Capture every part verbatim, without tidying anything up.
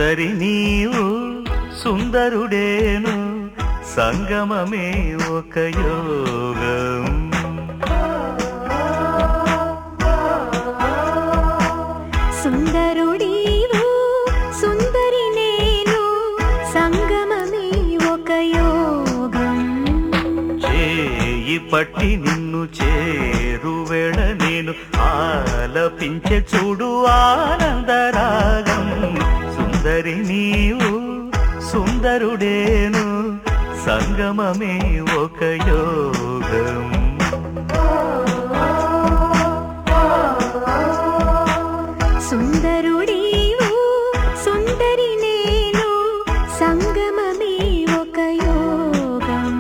సుందరి నీవు సుందరుడేను సంగమమే ఒక యోగం. సుందరుడీవు సుందరి నేను సంగమమే ఒక యోగం. చేయి పట్టి నిన్ను చేరువేళ నేను ఆలపించే చూడు ఆనందరాగం. సుందరి నీవు సుందరుడేను సంగమమే ఒక యోగం. సుందరుడీవు సుందరి నేను సంగమమే ఒక యోగం.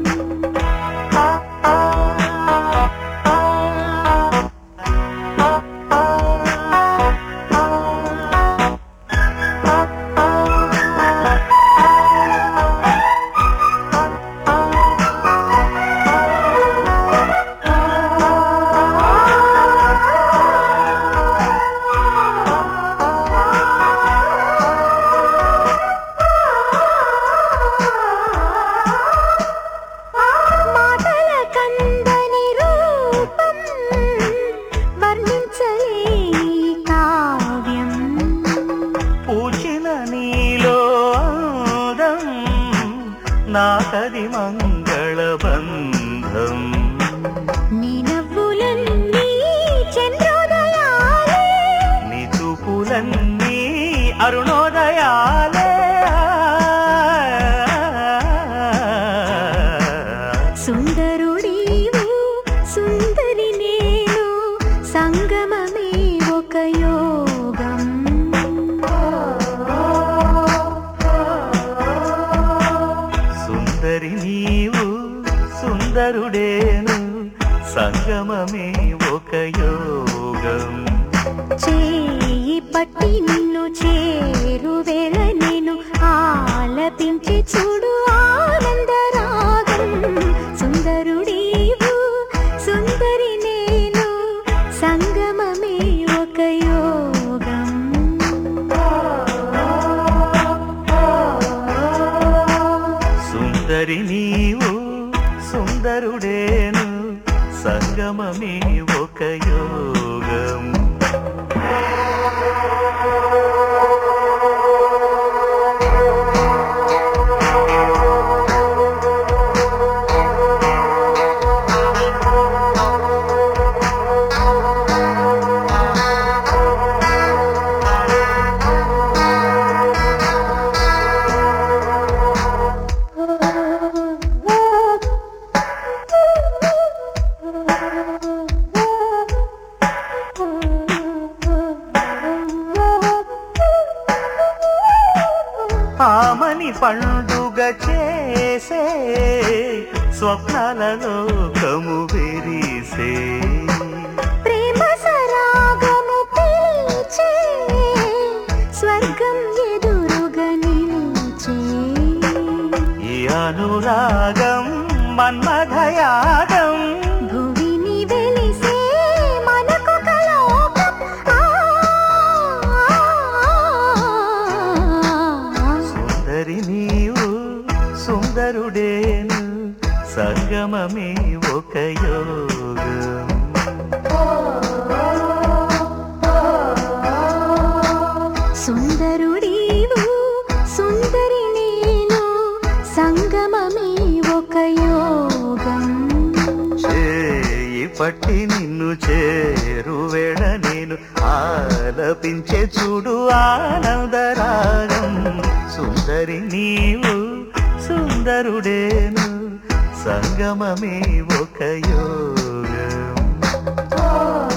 నాకది మంగళబంధం. నీ నవ్వులన్నీ చంద్రోదయాలే, నీ చూపులన్నీ అరుణోదయాలే. సుందరుడీవు సుందరి నేను సంగమమే ఒక యోగం. సుందరి నీవు సుందరుడేను సంగమమే ఒక యోగం. చేయి పట్టి నిన్ను చేరువేళ నేను ఆలపించి చూడు ఆనందరాగం. సుందరుడీవు సుందరి నేను సంగమమే ఒక యోగం. సుందరి నీవు సుందరుడేను సంగమమే ఒక యోగం. ఆమని పండుగ చేసే స్వప్నాల లోకము విరిసే, ప్రేమ సరాగము పిలిచే స్వర్గం ఎదురుగా నిలిచే. ఈ అనురాగం మన్మథయాగం, భువిని వెలిసే మనకొక లోకం. సుందరి నీవు సుందరుడేను సంగమమే ఒక యోగం. సుందరుడీవు సుందరి నేను సంగమమే ఒక యోగం. చేయి పట్టి నిన్ను చేరువేళ నేను ఆలపించే చూడు ఆనందరాగం. సుందరి నీవు సుందరుడేను సంగమమే ఒక యోగం.